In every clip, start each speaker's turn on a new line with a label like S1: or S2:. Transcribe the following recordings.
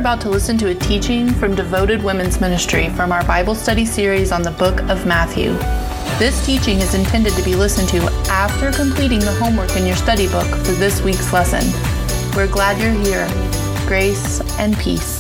S1: about to listen to a teaching from Devoted Women's Ministry from our Bible study series on the book of Matthew. This teaching is intended to be listened to after completing the homework in your study book for this week's lesson. We're glad you're here. Grace and peace.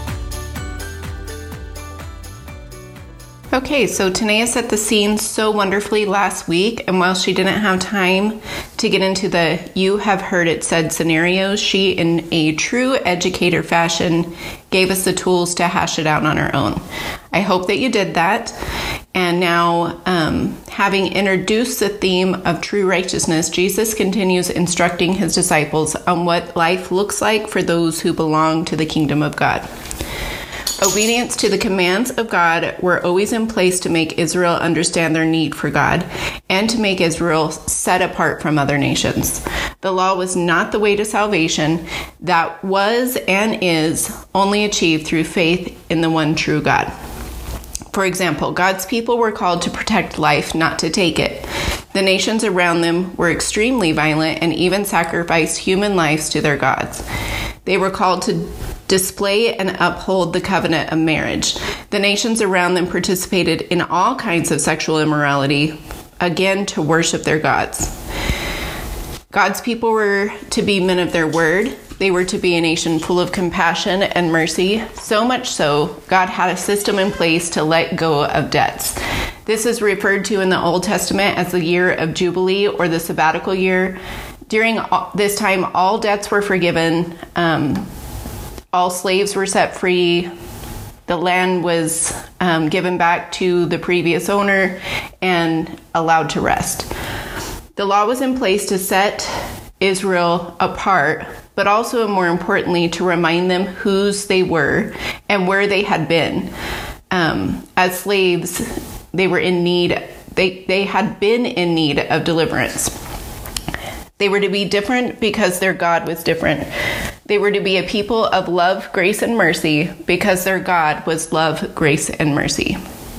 S2: Okay, so Tanea set the scene so wonderfully last week, and while she didn't have time to get into the "you have heard it said" scenarios, she, in a true educator fashion, gave us the tools to hash it out on our own. I hope that you did that. And now, having introduced the theme of true righteousness, Jesus continues instructing his disciples on what life looks like for those who belong to the kingdom of God. Obedience to the commands of God were always in place to make Israel understand their need for God and to make Israel set apart from other nations. The law was not the way to salvation. That was and is only achieved through faith in the one true God. For example, God's people were called to protect life, not to take it. The nations around them were extremely violent and even sacrificed human lives to their gods. They were called to display and uphold the covenant of marriage. The nations around them participated in all kinds of sexual immorality, again, to worship their gods. God's people were to be men of their word. They were to be a nation full of compassion and mercy, so much so, God had a system in place to let go of debts. This is referred to in the Old Testament as the year of Jubilee or the sabbatical year. During this time, all debts were forgiven. All slaves were set free. The land was given back to the previous owner and allowed to rest. The law was in place to set Israel apart, but also, more importantly, to remind them whose they were and where they had been. As slaves, they were in need. They had been in need of deliverance. They were to be different because their God was different. They were to be a people of love, grace, and mercy because their God was love, grace, and mercy.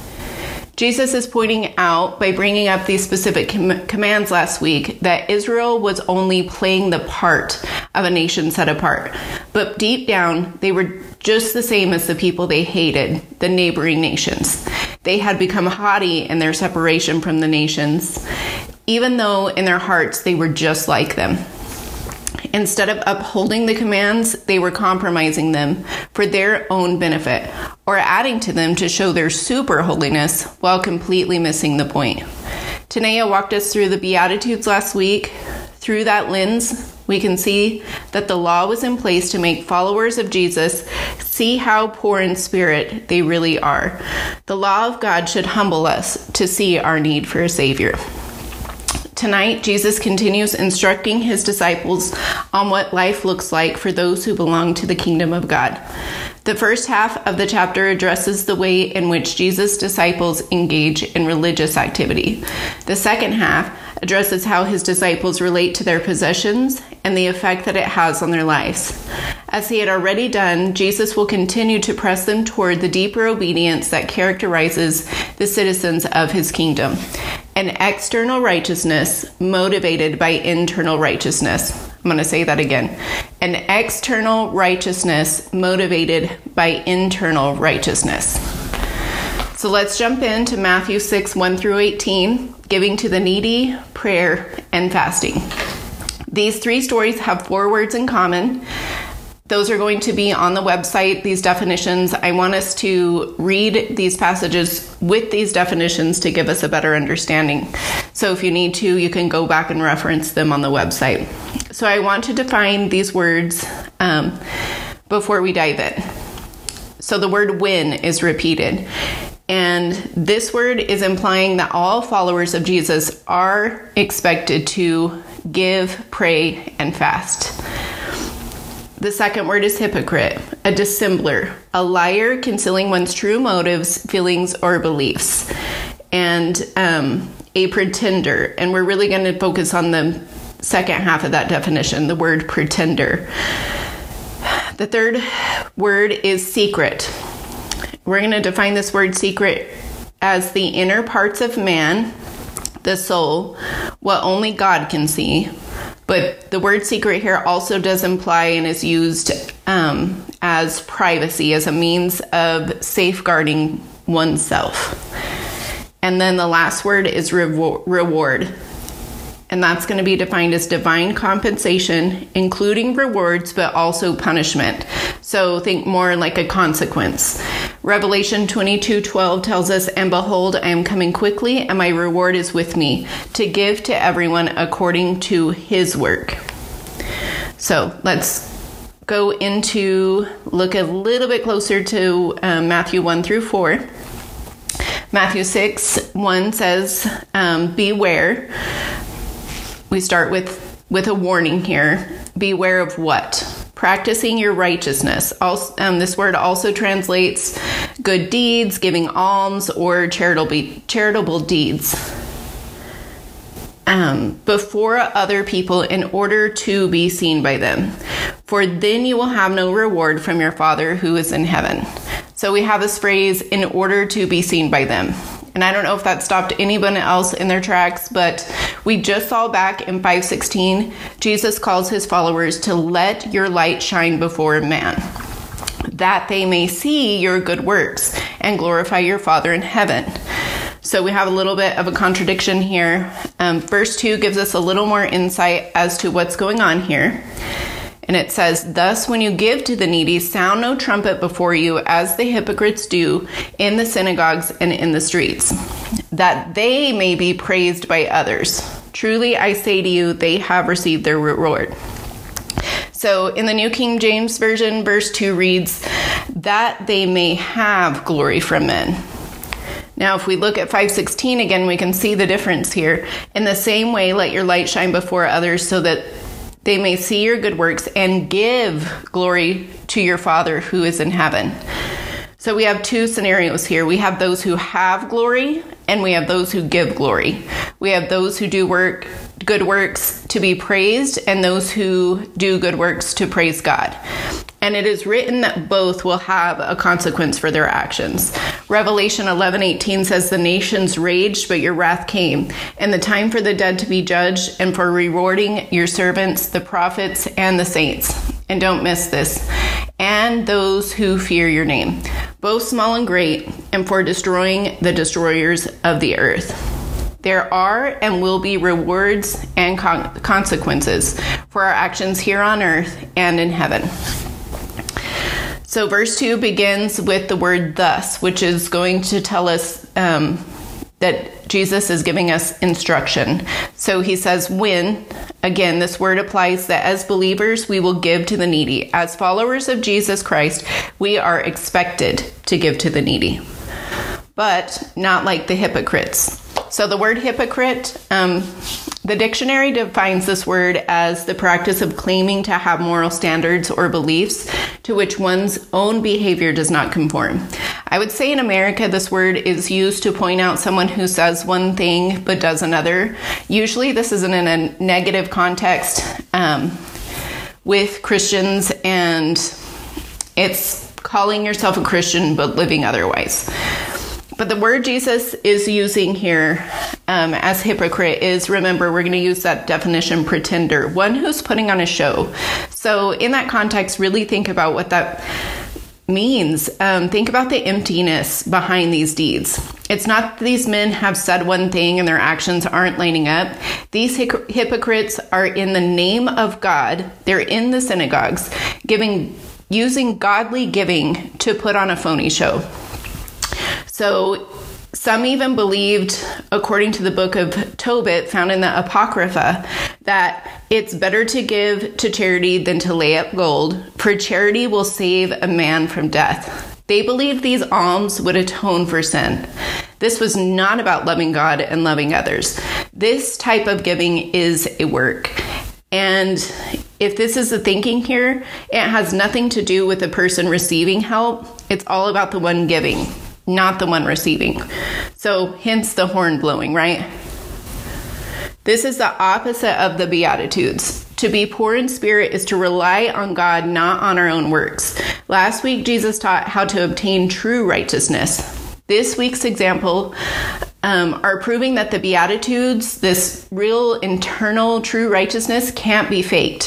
S2: Jesus is pointing out, by bringing up these specific commands last week, that Israel was only playing the part of a nation set apart. But deep down, they were just the same as the people they hated, the neighboring nations. They had become haughty in their separation from the nations, even though in their hearts they were just like them. Instead of upholding the commands, they were compromising them for their own benefit or adding to them to show their super holiness while completely missing the point. Tanea walked us through the Beatitudes last week. Through that lens, we can see that the law was in place to make followers of Jesus see how poor in spirit they really are. The law of God should humble us to see our need for a Savior. Tonight, Jesus continues instructing his disciples on what life looks like for those who belong to the kingdom of God. The first half of the chapter addresses the way in which Jesus' disciples engage in religious activity. The second half addresses how his disciples relate to their possessions and the effect that it has on their lives. As he had already done, Jesus will continue to press them toward the deeper obedience that characterizes the citizens of his kingdom. An external righteousness motivated by internal righteousness. I'm going to say that again. An external righteousness motivated by internal righteousness. So let's jump into Matthew 6, 1 through 18, giving to the needy, prayer, and fasting. These three stories have 4 words in common. Those are going to be on the website, these definitions. I want us to read these passages with these definitions to give us a better understanding. So if you need to, you can go back and reference them on the website. So I want to define these words before we dive in. So the word win is repeated. And this word is implying that all followers of Jesus are expected to give, pray, and fast. The second word is hypocrite, a dissembler, a liar concealing one's true motives, feelings, or beliefs, and a pretender. And we're really going to focus on the second half of that definition, the word pretender. The third word is secret. We're going to define this word secret as the inner parts of man, the soul, what only God can see. But the word secret here also does imply and is used as as privacy, as a means of safeguarding oneself. And then the last word is reward. And that's going to be defined as divine compensation, including rewards, but also punishment. So think more like a consequence. Revelation 22:12 tells us, "And behold, I am coming quickly, and my reward is with me, to give to everyone according to his work." So let's go look a little bit closer to Matthew 1-4. Matthew 6:1 says, beware. We start with a warning here. Beware of what? Practicing your righteousness. This word also translates good deeds, giving alms, or charitable deeds before other people in order to be seen by them. For then you will have no reward from your Father who is in heaven. So we have this phrase, in order to be seen by them. And I don't know if that stopped anyone else in their tracks, but we just saw back in 5:16, Jesus calls his followers to let your light shine before man, that they may see your good works and glorify your Father in heaven. So we have a little bit of a contradiction here. Verse 2 gives us a little more insight as to what's going on here. And it says, "Thus when you give to the needy, sound no trumpet before you, as the hypocrites do in the synagogues and in the streets, that they may be praised by others. Truly I say to you, they have received their reward." So in the New King James Version, verse 2 reads, "that they may have glory from men." Now, if we look at 5:16 again, we can see the difference here. "In the same way, let your light shine before others, so that they may see your good works and give glory to your Father who is in heaven." So we have two scenarios here. We have those who have glory, and we have those who give glory. We have those who do good works to be praised, and those who do good works to praise God. And it is written that both will have a consequence for their actions. Revelation 11:18 says, "The nations raged, but your wrath came, and the time for the dead to be judged, and for rewarding your servants, the prophets, and the saints." And don't miss this. "And those who fear your name, both small and great, and for destroying the destroyers of the earth." There are and will be rewards and consequences for our actions here on earth and in heaven. So verse 2 begins with the word "thus," which is going to tell us that Jesus is giving us instruction. So he says, when, again, this word applies that as believers, we will give to the needy. As followers of Jesus Christ, we are expected to give to the needy, but not like the hypocrites. So the word hypocrite, the dictionary defines this word as the practice of claiming to have moral standards or beliefs to which one's own behavior does not conform. I would say in America, this word is used to point out someone who says one thing but does another. Usually this is in a negative context with Christians, and it's calling yourself a Christian but living otherwise. But the word Jesus is using here as hypocrite is, remember, we're going to use that definition, pretender, one who's putting on a show. So in that context, really think about what that means. Think about the emptiness behind these deeds. It's not that these men have said one thing and their actions aren't lining up. These hypocrites are in the name of God. They're in the synagogues, using godly giving to put on a phony show. So some even believed, according to the book of Tobit, found in the Apocrypha, that it's better to give to charity than to lay up gold, for charity will save a man from death. They believed these alms would atone for sin. This was not about loving God and loving others. This type of giving is a work. And if this is the thinking here, it has nothing to do with the person receiving help. It's all about the one giving, not the one receiving. So hence the horn blowing, right? This is the opposite of the Beatitudes. To be poor in spirit is to rely on God, not on our own works. Last week, Jesus taught how to obtain true righteousness. This week's example are proving that the Beatitudes, this real internal true righteousness, can't be faked.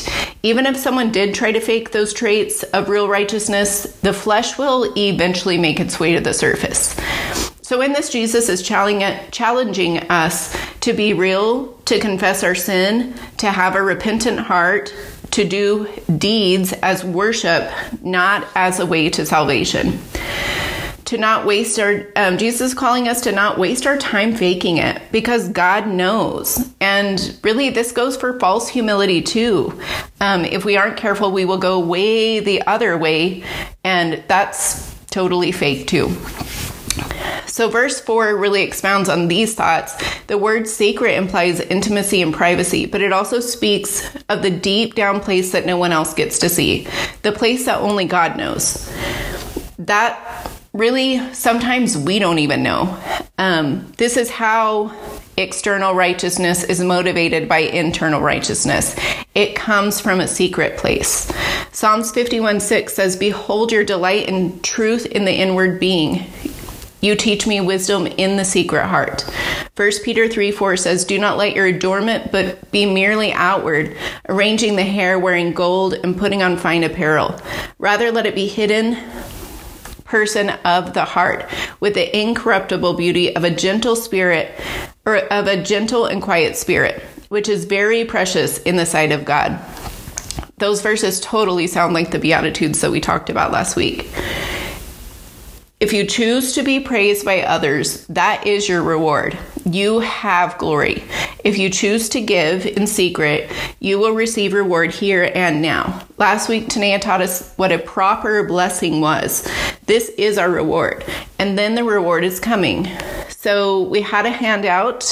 S2: Even if someone did try to fake those traits of real righteousness, the flesh will eventually make its way to the surface. So in this, Jesus is challenging us to be real, to confess our sin, to have a repentant heart, to do deeds as worship, not as a way to salvation. To not waste Jesus is calling us to not waste our time faking it, because God knows. And really, this goes for false humility too. If we aren't careful, we will go way the other way, and that's totally fake too. So verse 4 really expounds on these thoughts. The word sacred implies intimacy and privacy, but it also speaks of the deep down place that no one else gets to see, the place that only God knows. That really, sometimes we don't even know. This is how external righteousness is motivated by internal righteousness. It comes from a secret place. Psalms 51:6 says, "Behold your delight in truth in the inward being. You teach me wisdom in the secret heart." 1 Peter 3:4 says, "Do not let your adornment but be merely outward, arranging the hair, wearing gold, and putting on fine apparel. Rather let it be hidden person of the heart, with the incorruptible beauty of a gentle spirit, or of a gentle and quiet spirit, which is very precious in the sight of God." Those verses totally sound like the Beatitudes that we talked about last week. If you choose to be praised by others, that is your reward. You have glory. If you choose to give in secret, you will receive reward here and now. Last week, Tanea taught us what a proper blessing was. This is our reward, and then the reward is coming. So we had a handout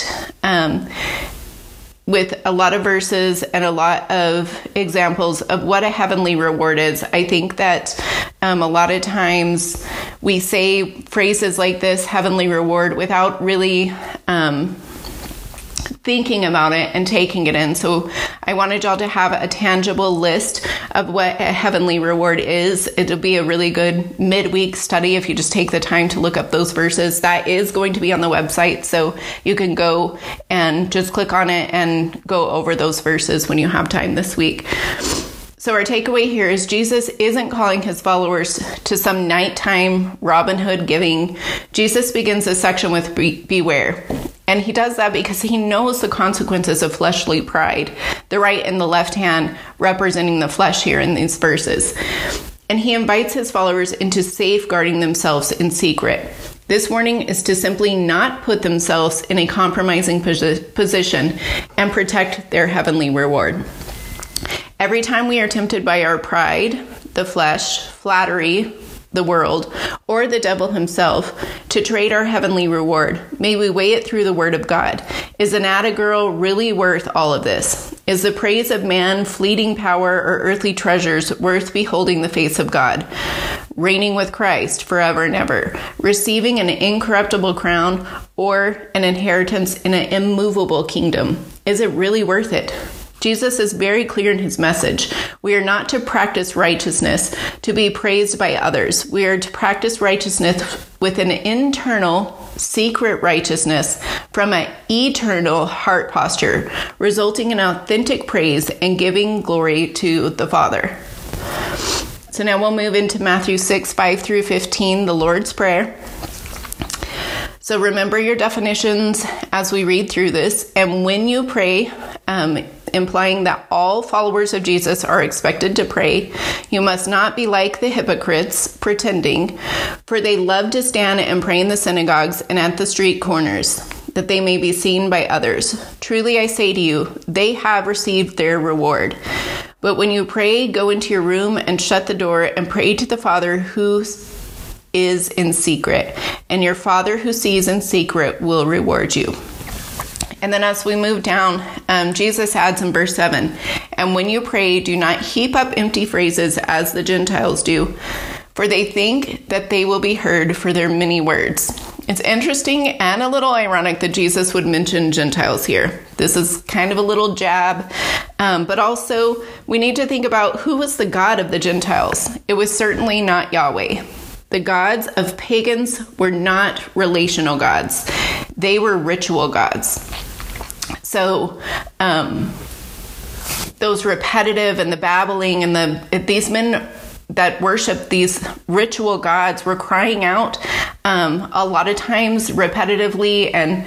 S2: with a lot of verses and a lot of examples of what a heavenly reward is. I think that a lot of times we say phrases like this, heavenly reward, without really thinking about it and taking it in. So I wanted y'all to have a tangible list of what a heavenly reward is. It'll be a really good midweek study if you just take the time to look up those verses. That is going to be on the website, so you can go and just click on it and go over those verses when you have time this week. So our takeaway here is Jesus isn't calling his followers to some nighttime Robin Hood giving. Jesus begins this section with beware. And he does that because he knows the consequences of fleshly pride, the right and the left hand representing the flesh here in these verses. And he invites his followers into safeguarding themselves in secret. This warning is to simply not put themselves in a compromising position and protect their heavenly reward. Every time we are tempted by our pride, the flesh, flattery, the world, or the devil himself to trade our heavenly reward, may we weigh it through the word of God. Is an atta girl really worth all of this? Is the praise of man, fleeting power, or earthly treasures worth beholding the face of God? Reigning with Christ forever and ever, receiving an incorruptible crown or an inheritance in an immovable kingdom. Is it really worth it? Jesus is very clear in his message. We are not to practice righteousness to be praised by others. We are to practice righteousness with an internal, secret righteousness from an eternal heart posture, resulting in authentic praise and giving glory to the Father. So now we'll move into Matthew 6:5-15, the Lord's Prayer. So remember your definitions as we read through this. And when you pray, implying that all followers of Jesus are expected to pray, you must not be like the hypocrites, pretending, for they love to stand and pray in the synagogues and at the street corners, that they may be seen by others. Truly I say to you, they have received their reward. But when you pray, go into your room and shut the door and pray to the Father who is in secret, and your Father who sees in secret will reward you. And then as we move down, Jesus adds in verse 7, and when you pray, do not heap up empty phrases as the Gentiles do, for they think that they will be heard for their many words. It's interesting and a little ironic that Jesus would mention Gentiles here. This is kind of a little jab, but also we need to think about who was the God of the Gentiles. It was certainly not Yahweh. The gods of pagans were not relational gods. They were ritual gods. So those repetitive and the babbling and these men that worship these ritual gods were crying out a lot of times repetitively and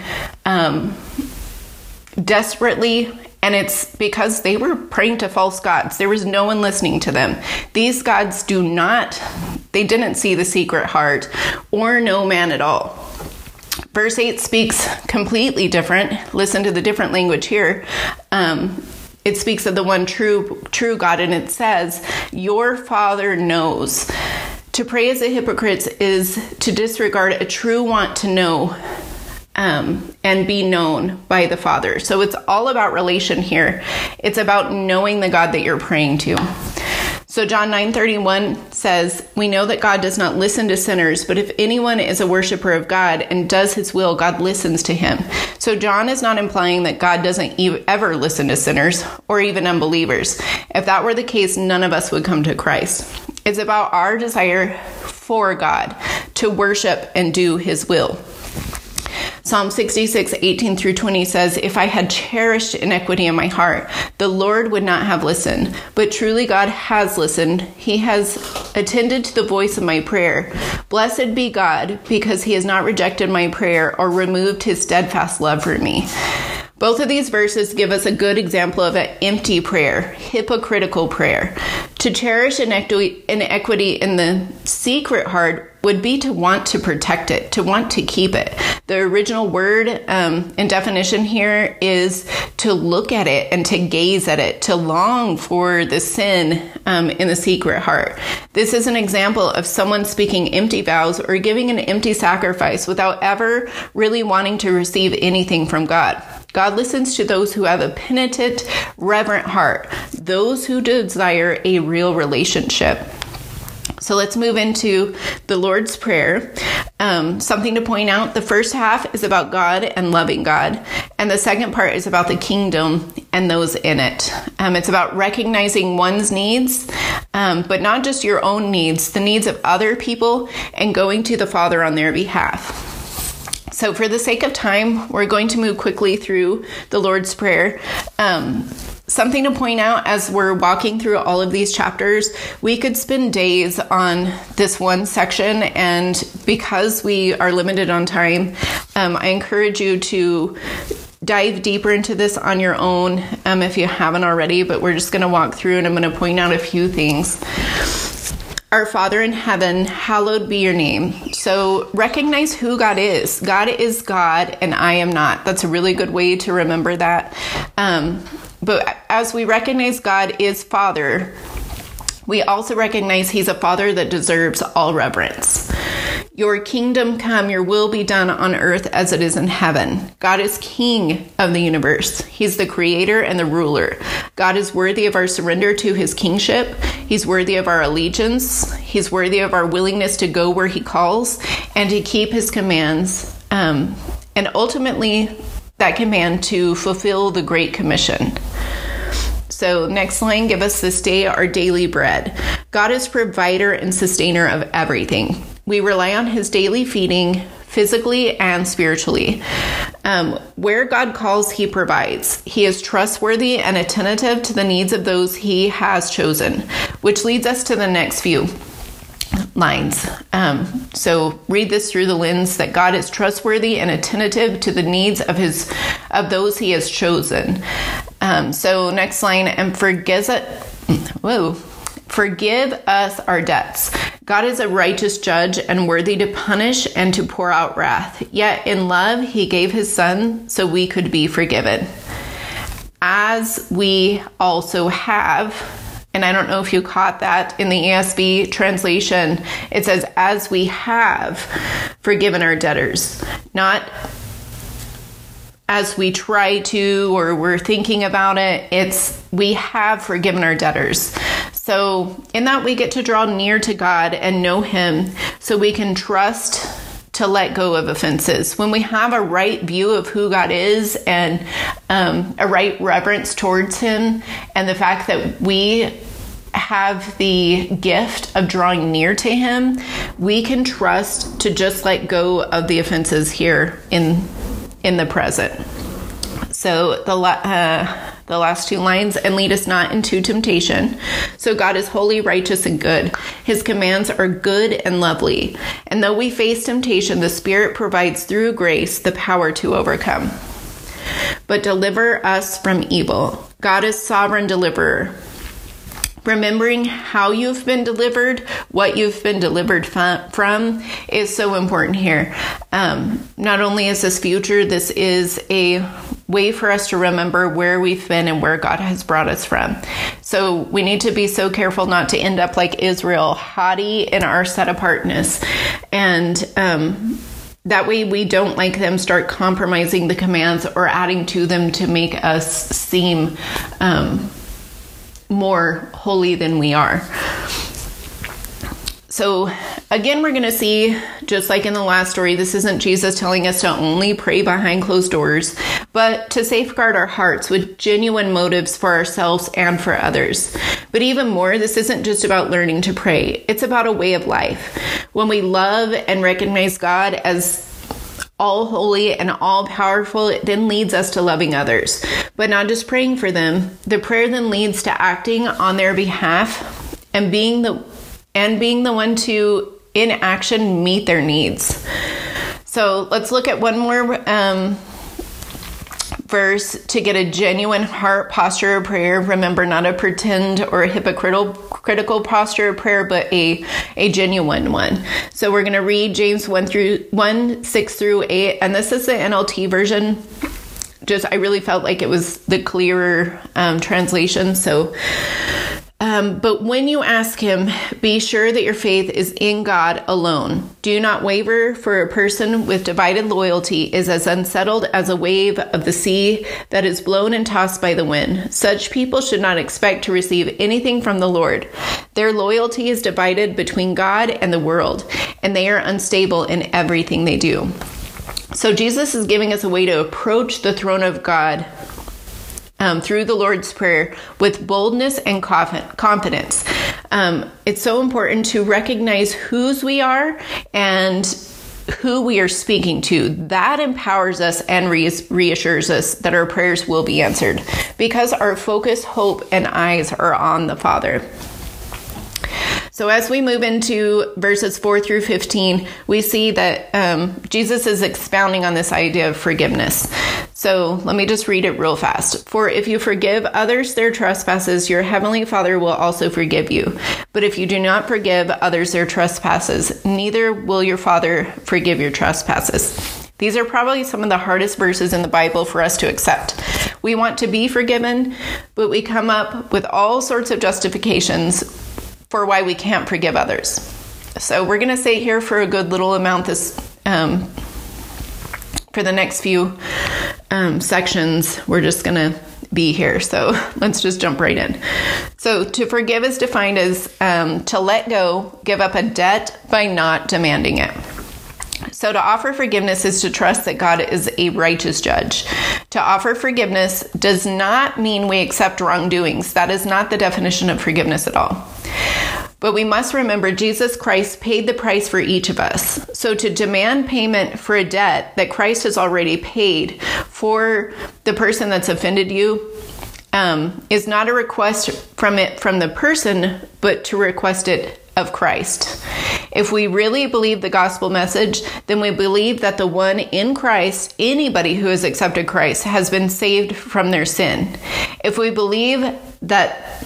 S2: desperately. And it's because they were praying to false gods. There was no one listening to them. These gods they didn't see the secret heart or know man at all. Verse 8 speaks completely different. Listen to the different language here. It speaks of the one true God, and it says, your Father knows. To pray as a hypocrite is to disregard a true want to know and be known by the Father. So it's all about relation here. It's about knowing the God that you're praying to. So John 9:31 says, we know that God does not listen to sinners, but if anyone is a worshiper of God and does his will, God listens to him. So John is not implying that God doesn't ever listen to sinners or even unbelievers. If that were the case, none of us would come to Christ. It's about our desire for God to worship and do his will. Psalm 66:18-20 says, if I had cherished iniquity in my heart, the Lord would not have listened. But truly God has listened. He has attended to the voice of my prayer. Blessed be God, because he has not rejected my prayer or removed his steadfast love for me. Both of these verses give us a good example of an empty prayer, hypocritical prayer. To cherish inequity in the secret heart would be to want to protect it, to want to keep it. The original word and definition here is to look at it and to gaze at it, to long for the sin in the secret heart. This is an example of someone speaking empty vows or giving an empty sacrifice without ever really wanting to receive anything from God. God listens to those who have a penitent, reverent heart, those who desire a real relationship. So let's move into the Lord's Prayer. Something to point out, the first half is about God and loving God. And the second part is about the kingdom and those in it. It's about recognizing one's needs, but not just your own needs, the needs of other people, and going to the Father on their behalf. So for the sake of time, we're going to move quickly through the Lord's Prayer. Something to point out as we're walking through all of these chapters, we could spend days on this one section, and because we are limited on time, I encourage you to dive deeper into this on your own if you haven't already, but we're just going to walk through and I'm going to point out a few things. Our Father in heaven, hallowed be your name. So recognize who God is. God is God and I am not. That's a really good way to remember that. But as we recognize God is Father, we also recognize he's a Father that deserves all reverence. Your kingdom come, your will be done on earth as it is in heaven. God is King of the universe. He's the creator and the ruler. God is worthy of our surrender to his kingship. He's worthy of our allegiance. He's worthy of our willingness to go where he calls and to keep his commands. And ultimately, that command to fulfill the Great Commission. So next line, give us this day our daily bread. God is provider and sustainer of everything. We rely on his daily feeding, physically and spiritually. Where God calls, he provides. He is trustworthy and attentive to the needs of those he has chosen, which leads us to the next few lines. So read this through the lens that God is trustworthy and attentive to the needs of those he has chosen. So next line, and forgive us our debts. God is a righteous judge and worthy to punish and to pour out wrath. Yet in love, he gave his son so we could be forgiven. As we also have, and I don't know if you caught that in the ESV translation, it says, as we have forgiven our debtors, not as we try to or we're thinking about it. It's we have forgiven our debtors. So in that we get to draw near to God and know him so we can trust to let go of offenses. When we have a right view of who God is and a right reverence towards him, and the fact that we have the gift of drawing near to him, we can trust to just let go of the offenses here in the present. So the last two lines, and lead us not into temptation. So God is holy, righteous, and good. His commands are good and lovely. And though we face temptation, the Spirit provides through grace the power to overcome. But deliver us from evil. God is sovereign deliverer. Remembering how you've been delivered, what you've been delivered from is so important here. Not only is this future, this is a way for us to remember where we've been and where God has brought us from. So we need to be so careful not to end up like Israel, haughty in our set apartness. And that way we don't, like them, start compromising the commands or adding to them to make us seem more holy than we are. So again, we're going to see, just like in the last story, this isn't Jesus telling us to only pray behind closed doors, but to safeguard our hearts with genuine motives for ourselves and for others. But even more, this isn't just about learning to pray. It's about a way of life. When we love and recognize God as all holy and all powerful, it then leads us to loving others, but not just praying for them. The prayer then leads to acting on their behalf and being the one to, in action, meet their needs. So let's look at one more verse to get a genuine heart posture of prayer. Remember, not a pretend or a hypocritical posture of prayer, but a genuine one. So we're going to read James 1:6-8, and this is the NLT version. I really felt like it was the clearer translation. So, but when you ask him, be sure that your faith is in God alone. Do not waver, for a person with divided loyalty is as unsettled as a wave of the sea that is blown and tossed by the wind. Such people should not expect to receive anything from the Lord. Their loyalty is divided between God and the world, and they are unstable in everything they do. So Jesus is giving us a way to approach the throne of God through the Lord's Prayer with boldness and confidence. It's so important to recognize whose we are and who we are speaking to. That empowers us and reassures us that our prayers will be answered because our focus, hope, and eyes are on the Father. So as we move into verses 4-15, we see that Jesus is expounding on this idea of forgiveness. So let me just read it real fast. For if you forgive others their trespasses, your heavenly Father will also forgive you. But if you do not forgive others their trespasses, neither will your Father forgive your trespasses. These are probably some of the hardest verses in the Bible for us to accept. We want to be forgiven, but we come up with all sorts of justifications for why we can't forgive others. So we're going to stay here for a good little amount for the next few sections. We're just going to be here. So let's just jump right in. So to forgive is defined as to let go, give up a debt by not demanding it. So to offer forgiveness is to trust that God is a righteous judge. To offer forgiveness does not mean we accept wrongdoings. That is not the definition of forgiveness at all. But we must remember Jesus Christ paid the price for each of us. So to demand payment for a debt that Christ has already paid for the person that's offended you is not a request from the person, but to request it of Christ. If we really believe the gospel message, then we believe that the one in Christ, anybody who has accepted Christ, has been saved from their sin. If we believe that,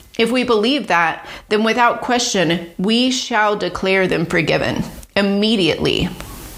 S2: then without question, we shall declare them forgiven immediately.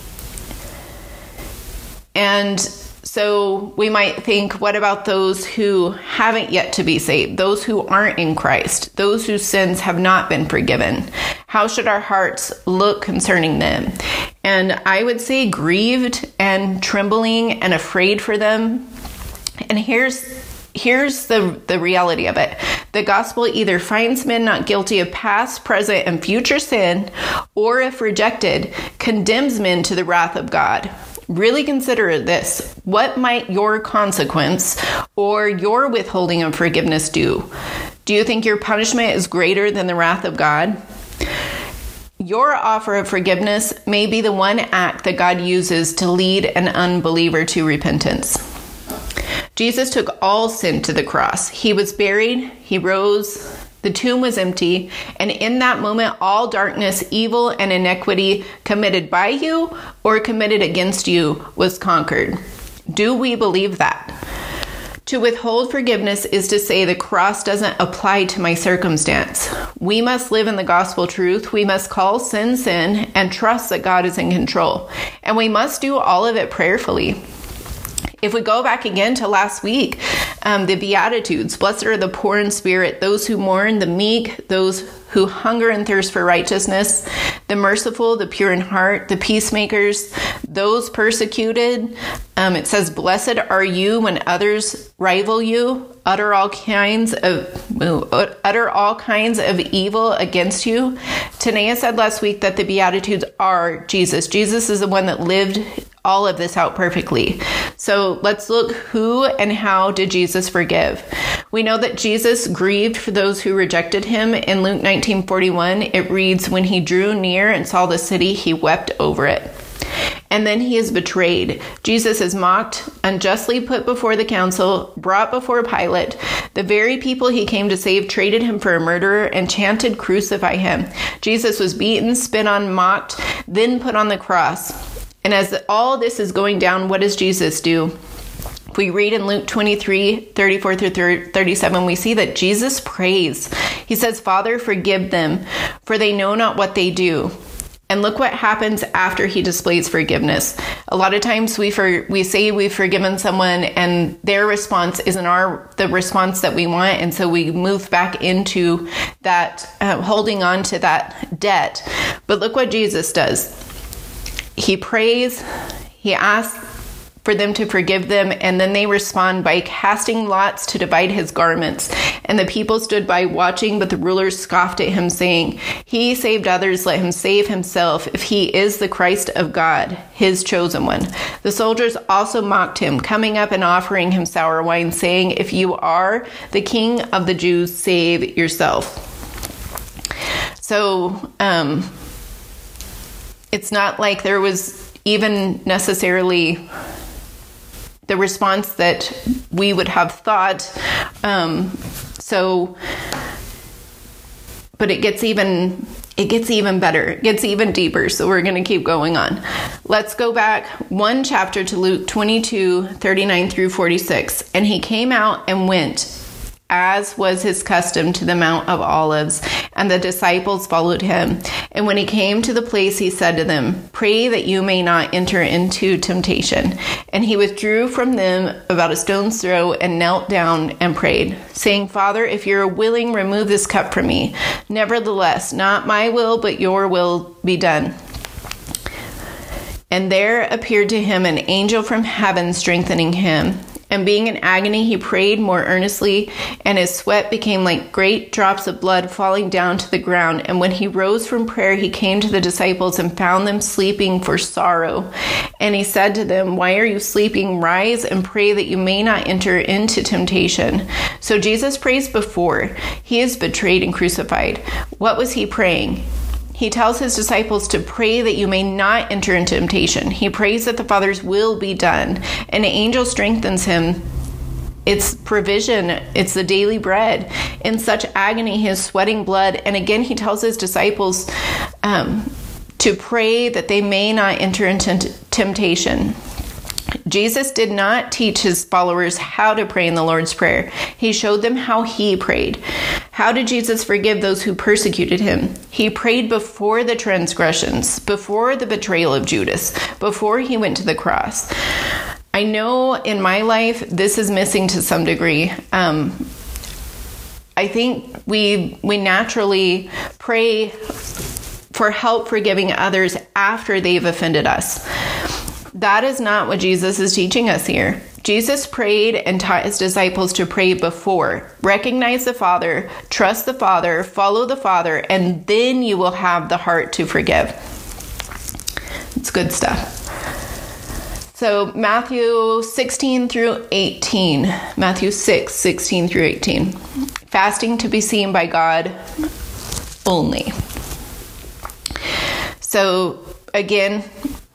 S2: And so we might think, what about those who haven't yet to be saved? Those who aren't in Christ? Those whose sins have not been forgiven? How should our hearts look concerning them? And I would say grieved and trembling and afraid for them. And here's the reality of it. The gospel either finds men not guilty of past, present, and future sin, or if rejected, condemns men to the wrath of God. Really consider this. What might your consequence or your withholding of forgiveness do? Do you think your punishment is greater than the wrath of God? Your offer of forgiveness may be the one act that God uses to lead an unbeliever to repentance. Jesus took all sin to the cross. He was buried, he rose, the tomb was empty, and in that moment, all darkness, evil, and iniquity committed by you or committed against you was conquered. Do we believe that? To withhold forgiveness is to say the cross doesn't apply to my circumstance. We must live in the gospel truth. We must call sin, sin, and trust that God is in control. And we must do all of it prayerfully. If we go back again to last week, the Beatitudes, blessed are the poor in spirit, those who mourn, the meek, those who hunger and thirst for righteousness, the merciful, the pure in heart, the peacemakers, those persecuted. It says, blessed are you when others rival you, utter all kinds of evil against you. Tanea said last week that the Beatitudes are Jesus. Jesus is the one that lived all of this out perfectly. So let's look who and how did Jesus forgive. We know that Jesus grieved for those who rejected him. In Luke 19:41, it reads, when he drew near and saw the city, he wept over it. And then he is betrayed. Jesus is mocked, unjustly put before the council, brought before Pilate. The very people he came to save traded him for a murderer and chanted, crucify him. Jesus was beaten, spit on, mocked, then put on the cross. And as all this is going down, what does Jesus do? We read in Luke 23:34-37, we see that Jesus prays. He says, Father, forgive them, for they know not what they do. And look what happens after he displays forgiveness. A lot of times we say we've forgiven someone and their response isn't the response that we want. And so we move back into that, holding on to that debt. But look what Jesus does. He prays, he asks for them to forgive them, and then they respond by casting lots to divide his garments. And the people stood by watching, but the rulers scoffed at him, saying, he saved others, let him save himself, if he is the Christ of God, his chosen one. The soldiers also mocked him, coming up and offering him sour wine, saying, if you are the king of the Jews, save yourself. So, it's not like there was even necessarily the response that we would have thought. But it gets even better. It gets even deeper. So we're going to keep going on. Let's go back one chapter to Luke 22:39-46. And he came out and went, as was his custom, to the Mount of Olives, and the disciples followed him. And when he came to the place, he said to them, pray that you may not enter into temptation. And he withdrew from them about a stone's throw and knelt down and prayed, saying, Father, if you're willing, remove this cup from me. Nevertheless, not my will, but your will be done. And there appeared to him an angel from heaven, strengthening him. And being in agony, he prayed more earnestly, and his sweat became like great drops of blood falling down to the ground. And when he rose from prayer, he came to the disciples and found them sleeping for sorrow. And he said to them, why are you sleeping? Rise and pray that you may not enter into temptation. So Jesus prays before he is betrayed and crucified. What was he praying? He tells his disciples to pray that you may not enter into temptation. He prays that the Father's will be done. And an angel strengthens him. It's provision. It's the daily bread. In such agony, he is sweating blood. And again, he tells his disciples to pray that they may not enter into temptation. Jesus did not teach his followers how to pray in the Lord's Prayer. He showed them how he prayed. How did Jesus forgive those who persecuted him? He prayed before the transgressions, before the betrayal of Judas, before he went to the cross. I know in my life this is missing to some degree. I think we naturally pray for help forgiving others after they've offended us. That is not what Jesus is teaching us here. Jesus prayed and taught his disciples to pray before. Recognize the Father, trust the Father, follow the Father, and then you will have the heart to forgive. It's good stuff. So Matthew 16-18. Matthew 6:16-18. Fasting to be seen by God only. So again,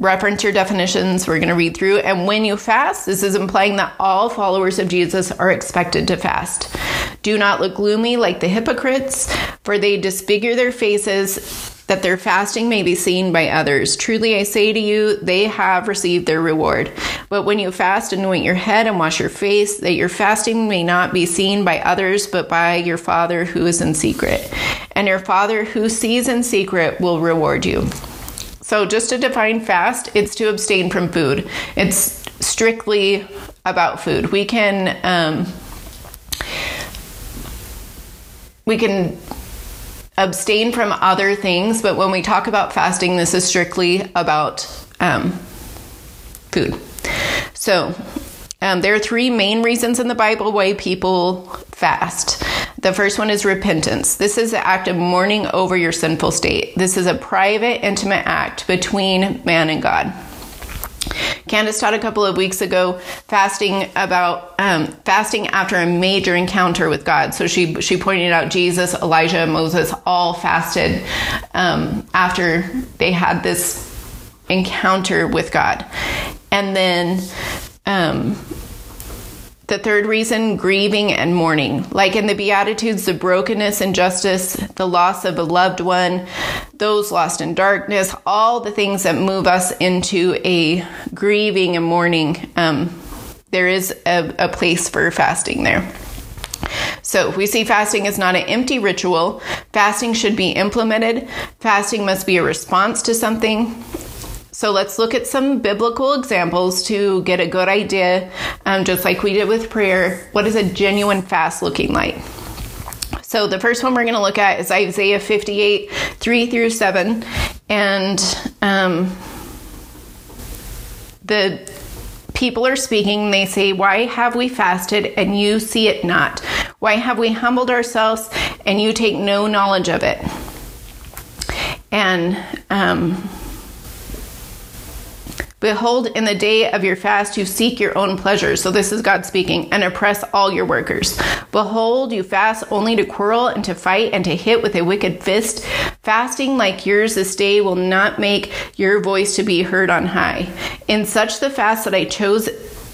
S2: reference your definitions. We're going to read through. And when you fast, this is implying that all followers of Jesus are expected to fast. Do not look gloomy like the hypocrites, for they disfigure their faces that their fasting may be seen by others. Truly I say to you, they have received their reward. But when you fast, anoint your head and wash your face, that your fasting may not be seen by others, but by your Father who is in secret. And your Father who sees in secret will reward you. So just to define fast, it's to abstain from food. It's strictly about food. We can abstain from other things, but when we talk about fasting, this is strictly about food. So there are three main reasons in the Bible why people fast. The first one is repentance. This is the act of mourning over your sinful state. This is a private, intimate act between man and God. Candace taught a couple of weeks ago fasting after a major encounter with God. So she pointed out Jesus, Elijah, and Moses all fasted after they had this encounter with God. And then the third reason, grieving and mourning. Like in the Beatitudes, the brokenness, injustice, the loss of a loved one, those lost in darkness, all the things that move us into a grieving and mourning, there is a place for fasting there. So we see fasting is not an empty ritual. Fasting should be implemented. Fasting must be a response to something. So let's look at some biblical examples to get a good idea, just like we did with prayer. What is a genuine fast looking like? So the first one we're going to look at is Isaiah 58, 3-7. And the people are speaking. They say, "Why have we fasted and you see it not? Why have we humbled ourselves and you take no knowledge of it?" And behold, in the day of your fast, you seek your own pleasures. So this is God speaking, and oppress all your workers. Behold, you fast only to quarrel and to fight and to hit with a wicked fist. Fasting like yours this day will not make your voice to be heard on high. Is such the fast that I chose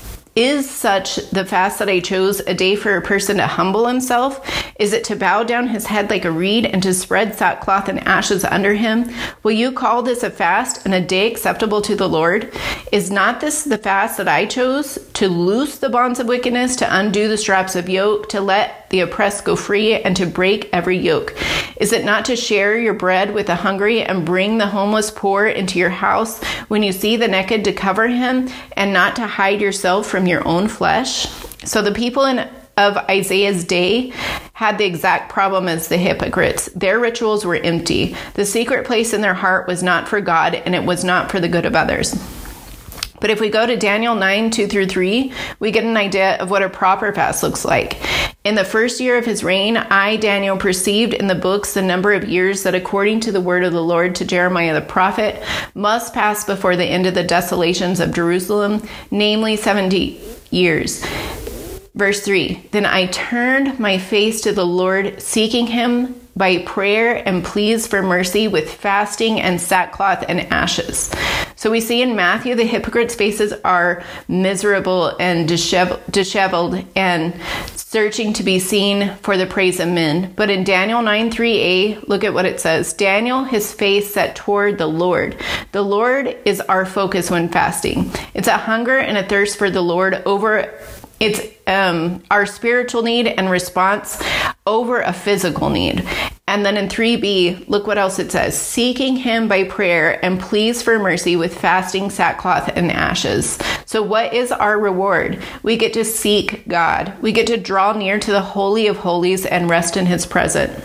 S2: a day for a person to humble himself? Is it to bow down his head like a reed and to spread sackcloth and ashes under him? Will you call this a fast and a day acceptable to the Lord? Is not this the fast that I chose? To loose the bonds of wickedness, to undo the straps of yoke, to let the oppressed go free, and to break every yoke? Is it not to share your bread with the hungry and bring the homeless poor into your house? When you see the naked, to cover him, and not to hide yourself from your own flesh? So the people of Isaiah's day had the exact problem as the hypocrites. Their rituals were empty. The secret place in their heart was not for God, and it was not for the good of others. But if we go to Daniel 9, 2-3, we get an idea of what a proper fast looks like. In the first year of his reign, I, Daniel, perceived in the books the number of years that, according to the word of the Lord to Jeremiah the prophet, must pass before the end of the desolations of Jerusalem, namely 70 years. Verse 3, then I turned my face to the Lord, seeking him by prayer and pleas for mercy with fasting and sackcloth and ashes. So we see in Matthew, the hypocrites' faces are miserable and disheveled and searching to be seen for the praise of men. But in Daniel 9:3a, look at what it says. Daniel, his face set toward the Lord. The Lord is our focus when fasting. It's a hunger and a thirst for the Lord over it's our spiritual need and response over a physical need. And then in 3b, look what else it says. Seeking him by prayer and pleas for mercy with fasting, sackcloth, and ashes. So what is our reward? We get to seek God. We get to draw near to the Holy of Holies and rest in his presence.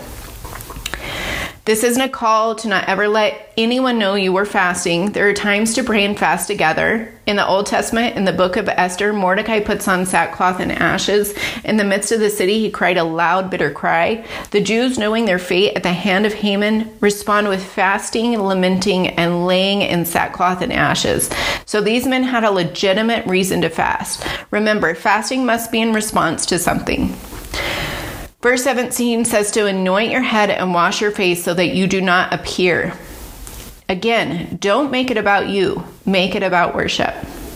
S2: This isn't a call to not ever let anyone know you were fasting. There are times to pray and fast together. In the Old Testament, in the book of Esther, Mordecai puts on sackcloth and ashes. In the midst of the city, he cried a loud, bitter cry. The Jews, knowing their fate at the hand of Haman, respond with fasting, lamenting, and laying in sackcloth and ashes. So these men had a legitimate reason to fast. Remember, fasting must be in response to something. Verse 17 says to anoint your head and wash your face so that you do not appear Again, don't make it about you. Make it about worship.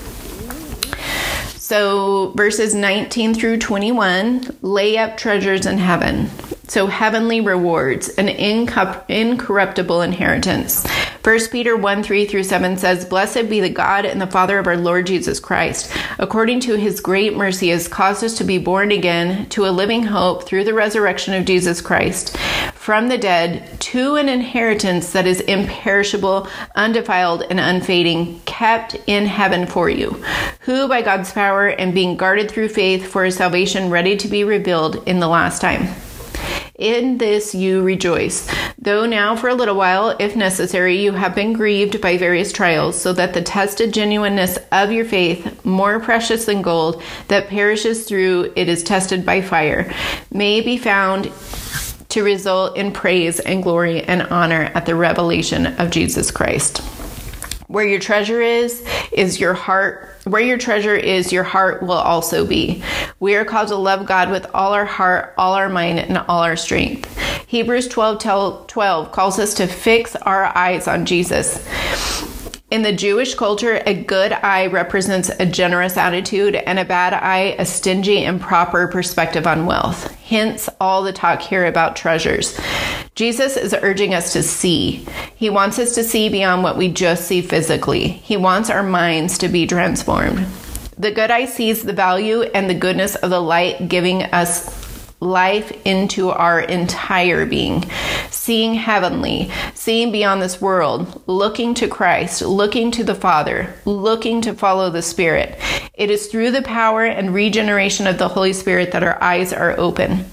S2: So verses 19 through 21, lay up treasures in heaven. So heavenly rewards, an incorruptible inheritance. 1 Peter 1:3-7 says, Blessed be the God and the Father of our Lord Jesus Christ. According to his great mercy has caused us to be born again to a living hope through the resurrection of Jesus Christ from the dead, to an inheritance that is imperishable, undefiled, and unfading, kept in heaven for you, who by God's power and being guarded through faith for a salvation ready to be revealed in the last time. In this you rejoice, though now for a little while, if necessary, you have been grieved by various trials, so that the tested genuineness of your faith, more precious than gold, that perishes through it is tested by fire, may be found to result in praise and glory and honor at the revelation of Jesus Christ. Where your treasure is your heart. Where your treasure is, your heart will also be. We are called to love God with all our heart, all our mind, and all our strength. Hebrews 12:12 calls us to fix our eyes on Jesus. In the Jewish culture, a good eye represents a generous attitude, and a bad eye, a stingy, improper perspective on wealth. Hence, all the talk here about treasures. Jesus is urging us to see. He wants us to see beyond what we just see physically. He wants our minds to be transformed. The good eye sees the value and the goodness of the light, giving us life into our entire being, seeing heavenly, seeing beyond this world, looking to Christ, looking to the Father, looking to follow the Spirit. It is through the power and regeneration of the Holy Spirit that our eyes are open.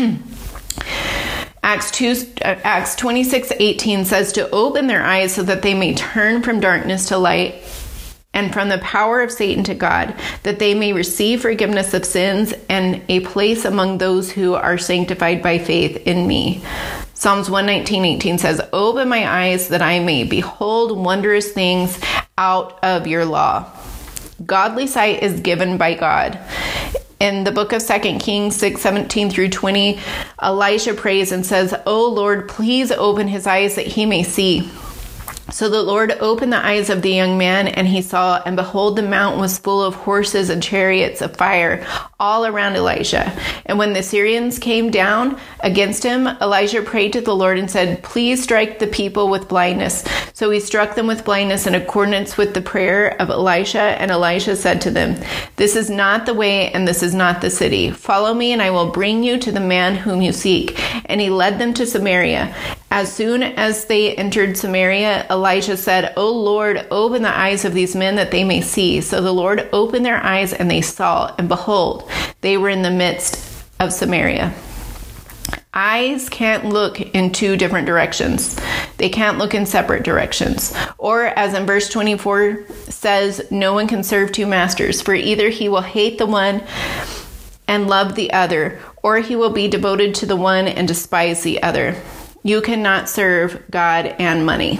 S2: Acts 26:18 says to open their eyes so that they may turn from darkness to light and from the power of Satan to God, that they may receive forgiveness of sins and a place among those who are sanctified by faith in me. Psalms 119:18 says, open my eyes that I may behold wondrous things out of your law. Godly sight is given by God. In the book of 2 Kings 6:17-20, Elisha prays and says, O Lord, please open his eyes that he may see. So the Lord opened the eyes of the young man, and he saw, and behold, the mountain was full of horses and chariots of fire all around Elisha. And when the Syrians came down against him, Elijah prayed to the Lord and said, please strike the people with blindness. So he struck them with blindness in accordance with the prayer of Elisha. And Elisha said to them, this is not the way, and this is not the city. Follow me, and I will bring you to the man whom you seek. And he led them to Samaria. As soon as they entered Samaria, Elisha said, O Lord, open the eyes of these men that they may see. So the Lord opened their eyes, and they saw, and behold, they were in the midst of Samaria. Eyes can't look in two different directions. They can't look in separate directions. Or as in verse 24 says, no one can serve two masters, for either he will hate the one and love the other, or he will be devoted to the one and despise the other. You cannot serve God and money.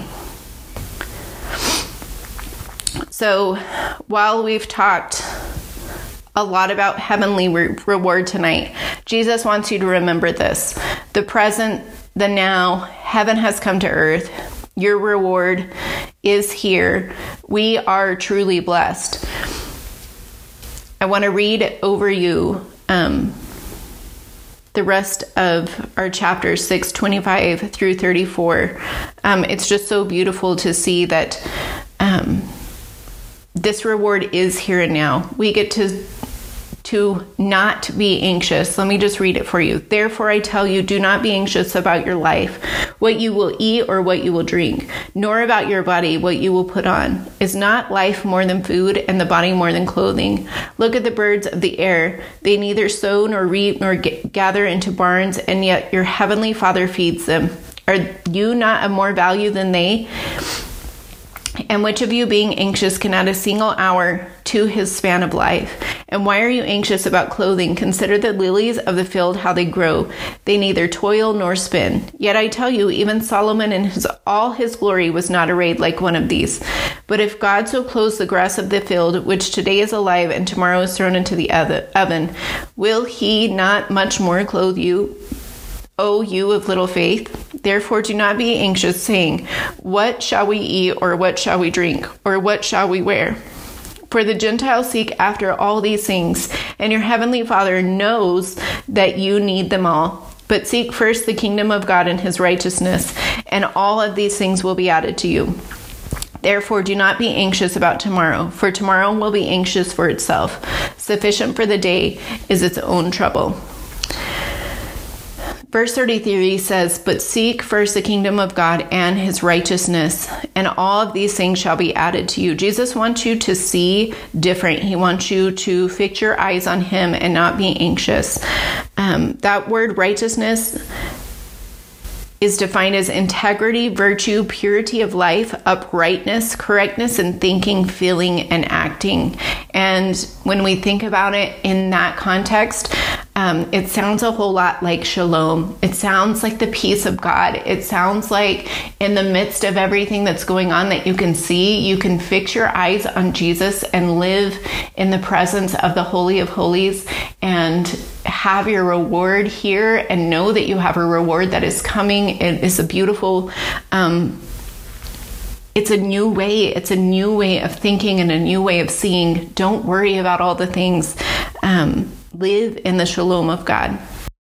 S2: So while we've talked a lot about heavenly reward tonight, Jesus wants you to remember this. The present, the now, heaven has come to earth. Your reward is here. We are truly blessed. I want to read over you the rest of our chapters 6:25-34. It's just so beautiful to see that this reward is here and now. We get to not be anxious. Let me just read it for you. Therefore, I tell you, do not be anxious about your life, what you will eat or what you will drink, nor about your body, what you will put on. Is not life more than food, and the body more than clothing? Look at the birds of the air. They neither sow nor reap nor gather into barns, and yet your heavenly Father feeds them. Are you not of more value than they? And which of you, being anxious, can add a single hour to his span of life? And why are you anxious about clothing? Consider the lilies of the field, how they grow. They neither toil nor spin. Yet I tell you, even Solomon in all his glory was not arrayed like one of these. But if God so clothes the grass of the field, which today is alive and tomorrow is thrown into the oven, will he not much more clothe you, O you of little faith? Therefore, do not be anxious, saying, what shall we eat, or what shall we drink, or what shall we wear? For the Gentiles seek after all these things, and your heavenly Father knows that you need them all. But seek first the kingdom of God and his righteousness, and all of these things will be added to you. Therefore, do not be anxious about tomorrow, for tomorrow will be anxious for itself. Sufficient for the day is its own trouble. Verse 33 says, but seek first the kingdom of God and his righteousness, and all of these things shall be added to you. Jesus wants you to see different. He wants you to fix your eyes on him and not be anxious. That word righteousness is defined as integrity, virtue, purity of life, uprightness, correctness in thinking, feeling, and acting. And when we think about it in that context, it sounds a whole lot like shalom. It sounds like the peace of God. It sounds like in the midst of everything that's going on that you can see, you can fix your eyes on Jesus and live in the presence of the Holy of Holies and have your reward here and know that you have a reward that is coming. It is a beautiful, it's a new way. It's a new way of thinking and a new way of seeing. Don't worry about all the things. Live in the shalom of God.